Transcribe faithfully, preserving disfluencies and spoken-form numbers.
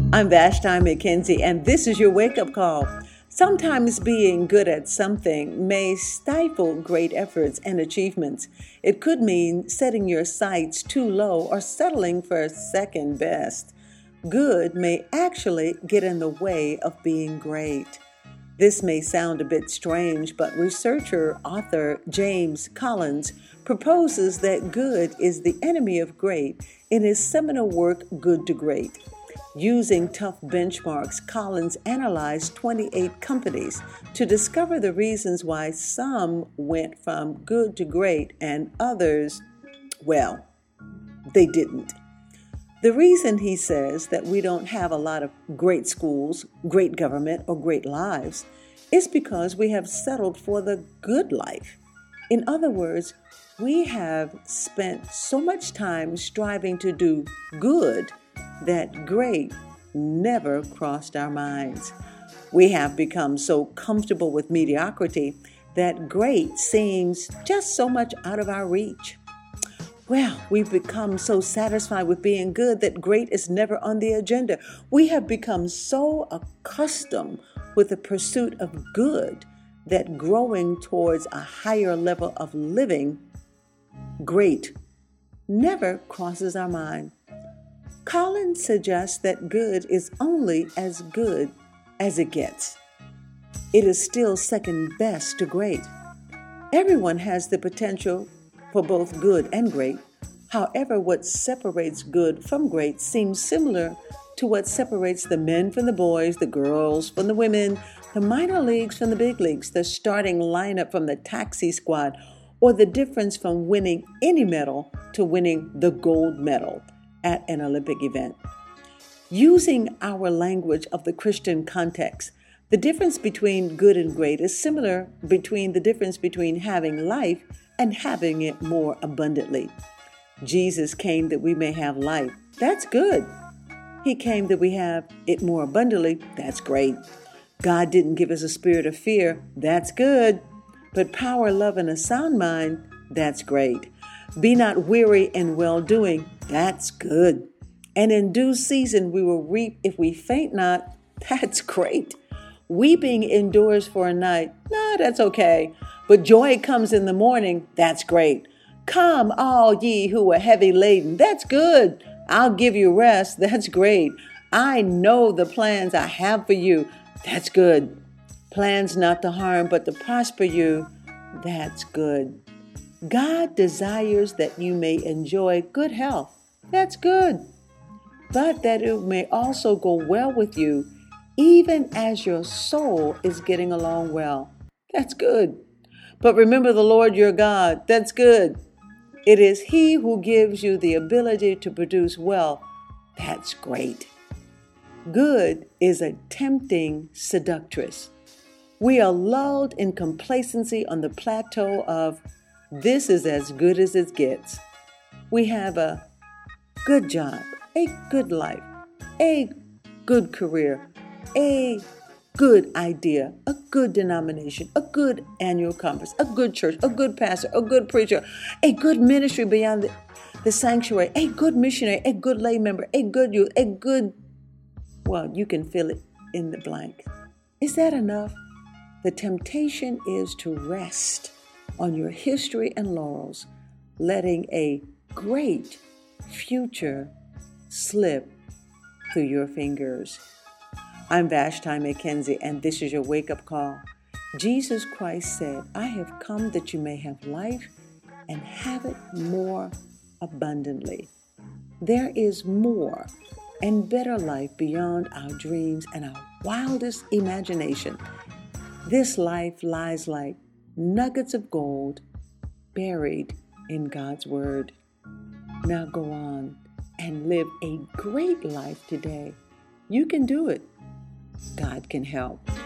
I'm Vashti McKenzie, and this is your wake-up call. Sometimes being good at something may stifle great efforts and achievements. It could mean setting your sights too low or settling for second best. Good may actually get in the way of being great. This may sound a bit strange, but researcher author James Collins proposes that good is the enemy of great in his seminal work, Good to Great. Using tough benchmarks, Collins analyzed twenty-eight companies to discover the reasons why some went from good to great and others, well, they didn't. The reason, he says, that we don't have a lot of great schools, great government, or great lives is because we have settled for the good life. In other words, we have spent so much time striving to do good that great never crossed our minds. We have become so comfortable with mediocrity that great seems just so much out of our reach. Well, we've become so satisfied with being good that great is never on the agenda. We have become so accustomed with the pursuit of good that growing towards a higher level of living, great, never crosses our mind. Collins suggests that good is only as good as it gets. It is still second best to great. Everyone has the potential for both good and great. However, what separates good from great seems similar to what separates the men from the boys, the girls from the women, the minor leagues from the big leagues, the starting lineup from the taxi squad, or the difference from winning any medal to winning the gold medal at an Olympic event. Using our language of the Christian context, the difference between good and great is similar between the difference between having life and having it more abundantly. Jesus came that we may have life. That's good. He came that we have it more abundantly. That's great. God didn't give us a spirit of fear. That's good. But power, love, and a sound mind, that's great. Be not weary in well-doing. That's good. And in due season we will reap if we faint not. That's great. Weeping endures for a night. No, that's okay. But joy comes in the morning. That's great. Come, all ye who are heavy laden. That's good. I'll give you rest. That's great. I know the plans I have for you. That's good. Plans not to harm, but to prosper you. That's good. God desires that you may enjoy good health. That's good. But that it may also go well with you, even as your soul is getting along well. That's good. But remember the Lord your God. That's good. It is He who gives you the ability to produce wealth. That's great. Good is a tempting seductress. We are lulled in complacency on the plateau of this is as good as it gets. We have a good job, a good life, a good career, a good idea, a good denomination, a good annual conference, a good church, a good pastor, a good preacher, a good ministry beyond the, the sanctuary, a good missionary, a good lay member, a good youth, a good, well, you can fill it in the blank. Is that enough? The temptation is to rest on your history and laurels, letting a great future slip through your fingers. I'm Vashti McKenzie, and this is your wake-up call. Jesus Christ said, I have come that you may have life and have it more abundantly. There is more and better life beyond our dreams and our wildest imagination. This life lies like nuggets of gold buried in God's Word. Now go on and live a great life today. You can do it. God can help.